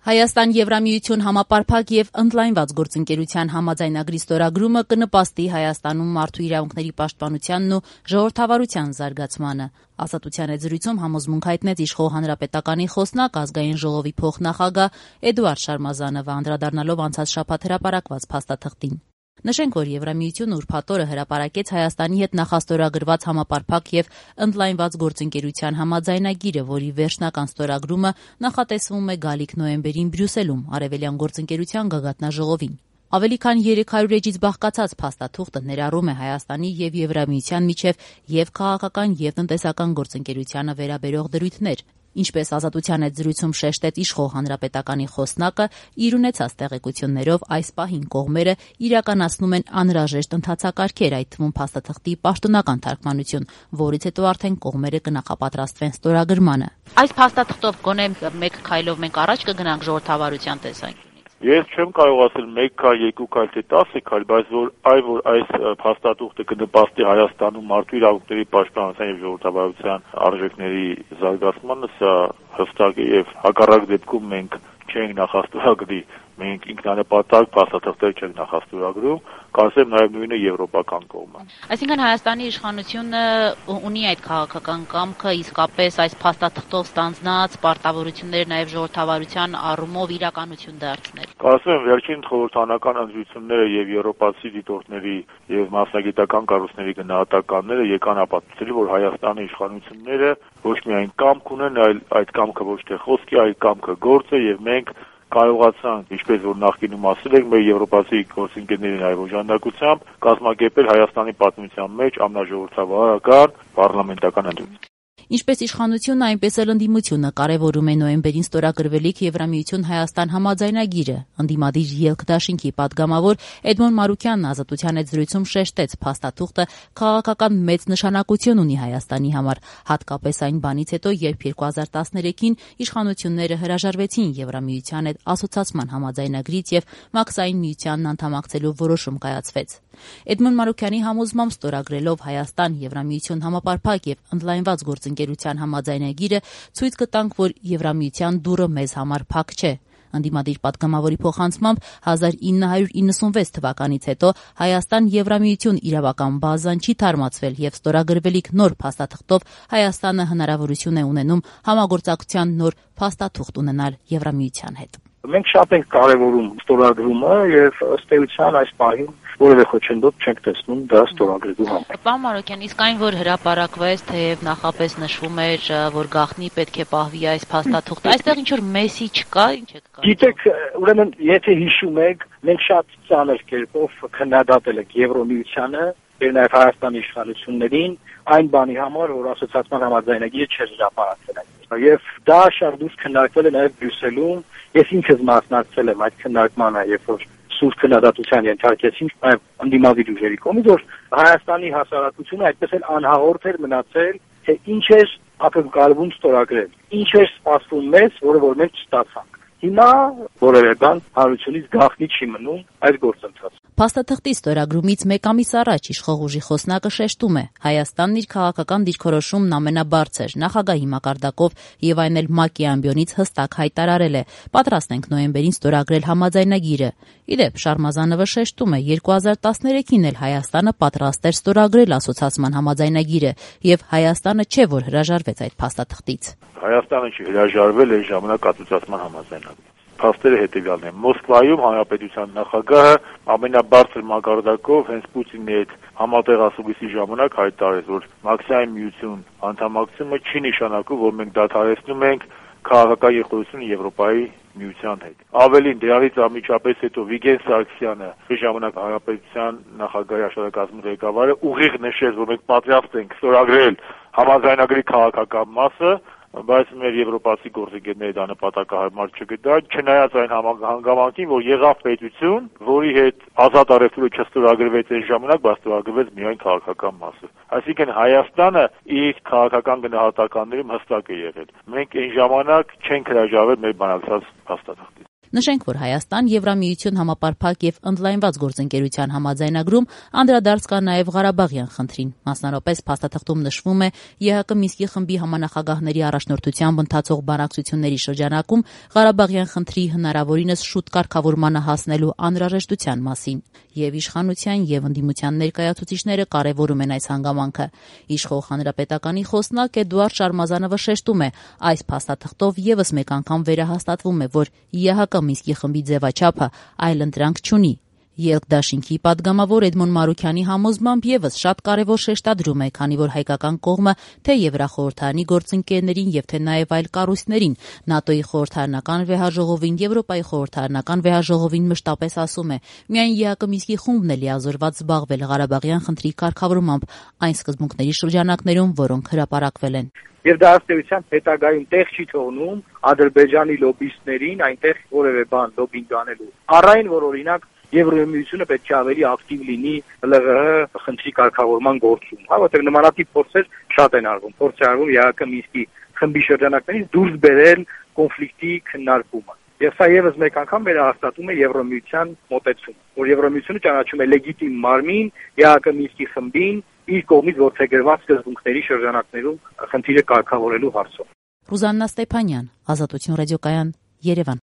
Հայաստան-Եվրամիություն համապարփակ եւ ընդլայնված գործընկերության համաձայնագրի ստորագրումը կնպաստի Հայաստանում մարդու իրավունքների պաշտպանությանն ու ժողովրդավարության զարգացմանը։ Ազատության այդ զրույցում համոզմունք հայտնեց իշխող հանրապետականի խոսնակ ազգային ժողովի փոխնախագահ Էդուարդ Շարմազանովը, անդրադառնալով անցած շաբաթ հրապարակված փաստաթղթին։ Նշենք, որ Եվրամիությունը ուրբաթ օրը հրապարակեց Հայաստանի հետ նախաստորագրված համապարփակ եւ ընդլայնված գործընկերության համաձայնագիրը, որի վերջնական ստորագրումը նախատեսվում է գալիք նոյեմբերին Բրյուսելում Արևելյան գործընկերության գագաթնաժողովին։ Ավելի քան 300 էջից բաղկացած փաստաթուղթը ներառում է Հայաստանի եւ Եվրամիության միջև եւ քաղաքական եւ տնտեսական գործընկերությանը վերաբերող դրույթներ։ Ինչպես Ազատության այդ զրույցում շեշտեց իշխող հանրապետականի խոսնակը, իր ունեցած տեղեկություններով այս պահին կողմերը իրականացնում են անհրաժեշտ ընթացակարգեր, այդ թվում փաստաթղթի պաշտոնական թարգմանություն, որից հետո արդեն կողմերը կնախապատրաստվեն ստորագրմանը։ Այս փաստաթղթով գոնե մեկ քայլով մենք առաջ կգնանք ժողովրդավարության տեսանկյունից։ Ես չեմ կարող ասել 1 քայլ, 2 քայլ, թե 10 քայլ, բայց որ այս փաստաթուղթը կնպաստի Հայաստանում մարդու իրավունքների պաշտպանության եւ ժողովրդավարության արժեքների զարգացմանը, սա հստակ է եւ հակառակ դեպքում մենք չենք նախաստորագրի, մենք ինքնանպատակ փաստաթղթեր չենք նախաստորագրում, կարծեմ նաեւ նույնը եվրոպական կողմը։ Այսինքն Հայաստանի իշխանությունը ունի այդ քաղաքական կամքը իսկապես այս փաստաթղթով ստանձնած պարտավորությունները նաեւ ժողովրդավարության առումով իրականություն դարձնել։ Կարծում եմ վերջին խորհրդանական ընտրությունները եւ եվրոպացի դիտորդների եւ մասնագիտական կառույցների գնահատականները եկան ապացուցել, որ Հայաստանի իշխանությունները ոչ միայն կամք ունեն, այլ այդ կամքը ոչ թե խոսք է, այլ կամքը գործ է եւ մենք կարողացանք, ինչպես որ նախկինում ասել ենք, մեր եվրոպացի գործընկերների նաև օժանդակությամբ կազմակերպել Հայաստանի պատմության մեջ ամենաժողովրդավարական պարլամենտական ընտրություն։ Ինչպես իշխանությունը, այնպես էլ ընդդիմությունը կարևորում է նոյեմբերին ստորագրվելիք Եվրամիություն-Հայաստան համաձայնագիրը։ Ընդդիմադիր ելք դաշինքի падգամավոր Էդմոն Մարուկյանն Ազատության այդ զրույցում շեշտեց, փաստաթուղթը քաղաքական մեծ նշանակություն ունի Հայաստանի համար, հատկապես այն բանից հետո, երբ 2013-ին իշխանությունները հրաժարվեցին Եվրամիության հետ ասոցացման համաձայնագրից եւ մաքսային միությանն անդամակցելու որոշում կայացվեց։ Էդմոն Մարուկյանի համոզմամբ ստորագրելով Հայաստան-Եվրամիություն համապարփակ եւ ընդլայնված գործընկերության համաձայնագիրը ցույց կտանք, որ Եվրամիության դուռը մեզ համար փակ չէ։ Ընդդիմադիր падգամավորի փոխանցմամբ 1996 թվականից հետո Հայաստան-Եվրամիություն իրավական բազան չի թարմացվել եւ ստորագրվելիք նոր փաստաթղթով Հայաստանը հնարավորություն է ունենում համագործակցության նոր փաստաթուղթ ունենալ Եվրամիության հետ։ Մենք շատ ենք կարևորում ստորագրումը եւ ըստ էության այս պահին որևէ խոչընդոտ չենք տեսնում դա ստորագրելու համար։ Պարոն Մարուկյան, իսկ այն որ հրապարակվեց, թեև նախապես նշվում էր, որ գաղտնի պետք է պահվի այս փաստաթուղթը, այստեղ ինչ որ մեսիջ կա, ինչ է կա։ Գիտեք, ուրեմն եթե հիշում եք, մենք շատ ծանր կերպով քննադատել ենք Եվրոմիությանը, եւ նաեւ Հայաստանի իշխանություններին այն բանի համար, որ ասոցիացիան համաձայնագիրը չէր հրապարակվել։ Եվ դա շատ դուրս քննարկվել է նաեւ Բրյուսելում, ես ինքս մասնակցել եմ այդ քննարկմանը, երբ որ սուր քննադատության ենթարկեցին նաեւ ընդդիմադիր ուժերի կողմից, որ Հայաստանի հասարակությունը այդպես էլ անհաղորդ էր մնացել, թե ինչ էր ակնկալվում ստորագրել, ինչ էր սպասվում մեզ, որը որ մենք չստացանք։ Հիմա որևէ բան հանրությունից գաղտնի չի մնում այս գործընթացը։ Փաստաթղթի ստորագրումից մեկ ամիս առաջ իշխող ուժի խոսնակը շեշտում է, Հայաստանն իր քաղաքական դիրքորոշումն ամենաբարձր նախագահի մակարդակով եւ այն էլ ՄԱԿ-ի ամբիոնից հստակ հայտարարել է. պատրաստ ենք նոյեմբերին ստորագրել համաձայնագիրը։ Իդեպ Շարմազանովը շեշտում է, 2013-ին էլ Հայաստանը պատրաստ էր ստորագրել ասոցիացման համաձայնագիրը եւ Հայաստանը չէ որ հրաժարվեց այդ փաստաթղթից։ Հայաստանը հրաժարվել է ժամանակ ասոցիացման համաձայնագրից։ Փաստերը հետևյալն են. Մոսկվայում հանրապետության նախագահը ամենաբարձր մակարդակով հենց Պուտինի հետ համատեղ ասուլիսի ժամանակ հայտարարեց, որ մաքսային միություն անդամակցումը չի նշանակում, որ մենք դադարեցնում ենք քաղաքական եղբայրությունը Եվրոպայի միության հետ։ Ավելին, դրանից անմիջապես հետո Վիգեն Սարգսյանը, ժամանակ հանրապետության նախագահի աշխատակազմի ղեկավարը, ուղիղ նշեց, որ մենք պատրաստ ենք ստորագրել համաձայնագրի քաղաքական մասը, բայց մեր եվրոպացի գործընկերները դա նպատակահարմար չգտան, չնայած այն հանգամանքին, որ եղավ պետություն, որի հետ ազատ առևտուրը չստորագրվեց այն ժամանակ, բայց ստորագրվեց միայն քաղաքական մասը։ Այսինքն Հայաստանը իր քաղաքական գնահատականներում հստակ է եղել։ Մենք այն ժամանակ չենք հրաժարվել մեր բանակցած փաստաթղթից։ Նշենք, որ Հայաստան-Եվրամիություն համապարփակ եւ ընդլայնված գործընկերության համաձայնագրում անդրադարձ կա նաեւ Ղարաբաղյան խնդրին։ Մասնարարպես փաստաթղթում նշվում է ԵՀԿ Մինսկի խմբի համանախագահների առաջնորդությամբ ընթացող բանակցությունների շրջանակում Ղարաբաղյան խնդրի հնարավորինս շուտ կարգավորմանը հասնելու անհրաժեշտության մասին։ Եվ իշխանության եւ ընդդիմության ներկայացուցիչները կարեւորում են այս հանգամանքը։ Իշխող հանրապետականի խոսնակ Էդուարդ Շարմազանովը շեշտում է, այս փաստաթղթով եւս մեկ անգամ վերահաստատվում է, որ ԵՀԿ Մինսկի խմբի ձևաչափը այլընտրանք չունի։ Ելք-դաշինքի падգամավոր Էդմոն Մարուքյանի համոզմամբ եւս շատ կարեւոր շեշտադրում է, քանի որ հայկական կողմը թե Եվրախորհրդարանի գործընկերներին եւ թե նաեւ այլ կառույցներին, ՆԱՏՕ-ի խորհրդարանական վեհաժողովին, Եվրոպայի խորհրդարանական վեհաժողովին մշտապես ասում է, միայն ԵՀԿ Մինսկի խումբն է լիազորված զբաղվել Ղարաբաղյան խնդրի կարգավորմամբ այն սկզբունքների շրջանակներում, որոնք հրապարակվել են։ Եվ դա ըստ էության հետագայում տեղ չի թողնում Ադրբեջանի լոբիստներին այնտեղ որևէ բան լոբինգ անելու։ Առայն որ օրինակ Եվրամիությունը պետք է ավելի ակտիվ լինի ԼՂՀ խնդրի կարգավորման գործում։ Որտեղ նմանատիպ փորձեր շատ են արվում։ Փորձ է արվում ԵԱԿ Մինսկի խմբի շրջանակներից դուրս բերել կոնֆլիկտի քննարկումը։ Եվ սա եւս մեկ անգամ վերահաստատում է Եվրամիության մոտեցումը, որ Եվրամիությունը ճանաչում է լեգիտիմ մարմին ԵԱԿ Մինսկի խմբին իր կողմից որդեգրված սկզբունքների շրջանակներում խնդիրը կարգավորելու հարցով։ Ռուզաննա Ստեփանյան, Ազատություն ռադիոկայան, Երևան։